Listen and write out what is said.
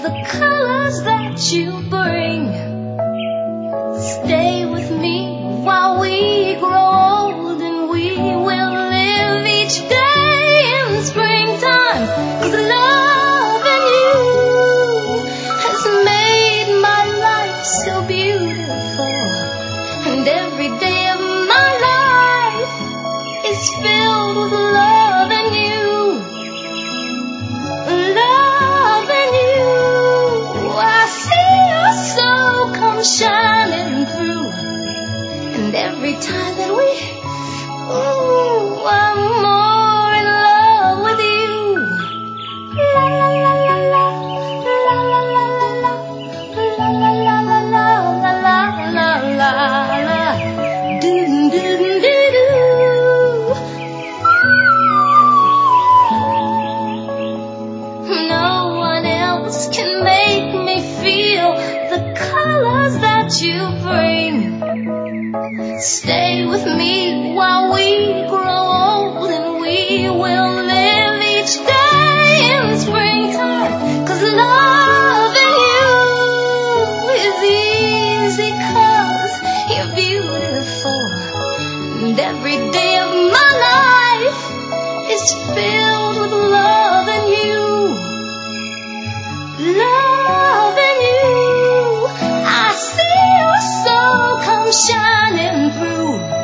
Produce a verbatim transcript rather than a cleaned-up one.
the colors that you bring. Stay with me while we grow old, and we will live each day in springtime. 'Cause loving you has made my life so beautiful, and every day of my life is filled with loving you. Loving you, I see your soul come shining through, and every time that we, ooh, I'm more in love with you. La la la la la, la la la la la, la la la la la, la la la la, do do do do. No one else can make me feel the colors that you bring. Stay with me while we grow old, and we will live each day in springtime. 'Cause loving you is easy, 'cause you're beautiful, and every day of my life is filled with loving you. Loving you, I see your soul come shining through,